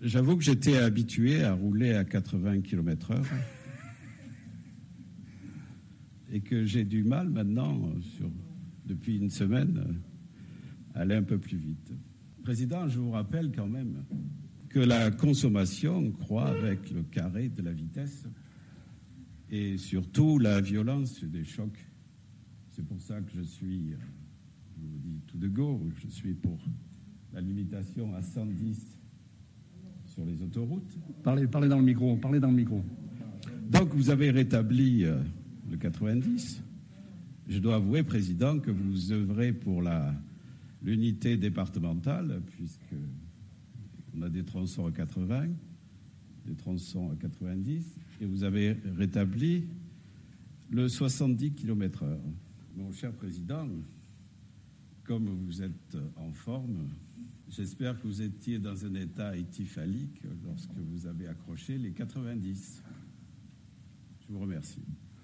J'avoue que j'étais habitué à rouler à 80 km/h et que j'ai du mal maintenant, depuis une semaine, à aller un peu plus vite. Président, je vous rappelle quand même que la consommation croît avec le carré de la vitesse et surtout la violence des chocs. C'est pour ça que je vous dis tout de go, je suis pour la limitation à 110 sur les autoroutes. Parlez dans le micro, Donc vous avez rétabli le 90. Je dois avouer, Président, que vous œuvrez pour l'unité départementale, puisque on a des tronçons à 80, des tronçons à 90, et vous avez rétabli le 70 km/h. Mon cher Président, comme vous êtes en forme, j'espère que vous étiez dans un état étyphalique lorsque vous avez accroché les 90. Je vous remercie.